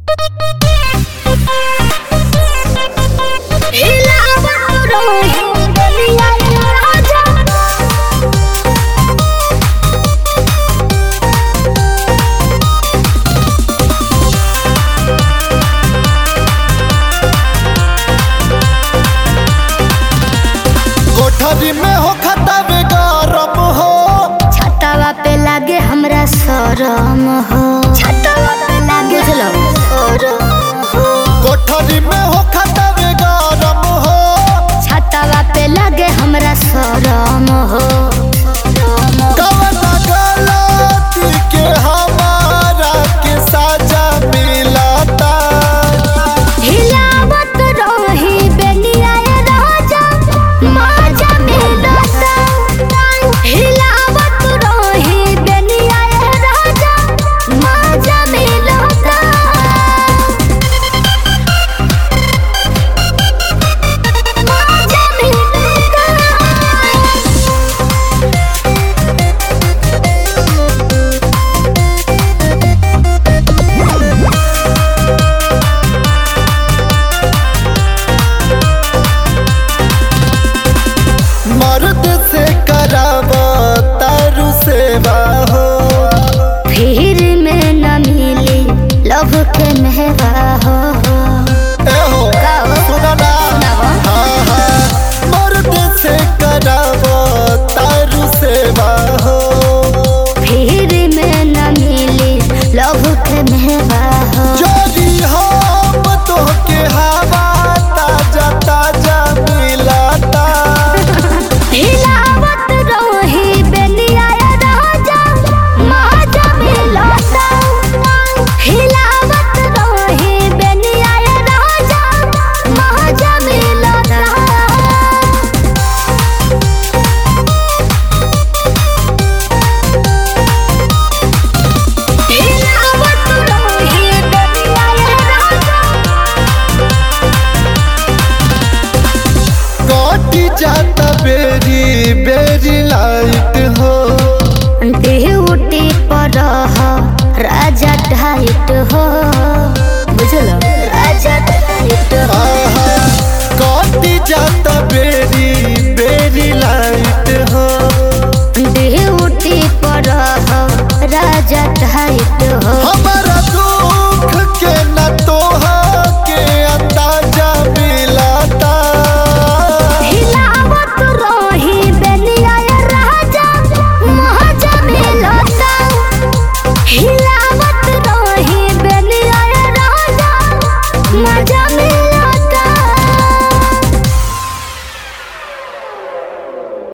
कोठरी में हो खतावे गरम हो, छतवा पे लागे हमरा शरम हो। छतवा पे लागे शरम हो। कोठरी में हो खतावे गरम हो, छतवा पे लागे हमरा शरम हो। कवन गलती के हमारा के साजा मिलता। हिलावत रही बेनिया राजा माजा मिलता। हिलावत रही बेनिया राजा माजा मिलता। माजा मिलता। मर्द से कराब तारू सेवा हो, फिर में न मिली लव के मेवा हो। ए हो सुना ना। हाँ हाँ, मर्द से कराब तारू सेवा हो, फिर में न मिली लव के मेवा हो। जोरी हम तो के हवा ताजा ताजा मिलता। हिलावत रही बेनिया राजा माजा मिलता। हिलावत रही बेनिया राजा माजा मिलता। हिलावत रही बेनिया राजा। कटी जाता बेरी बेरी लाइट हो, ड्यूटी पर रह राजा टाइट हो। बुझल राजा टाइट हो। आहा कटी जाता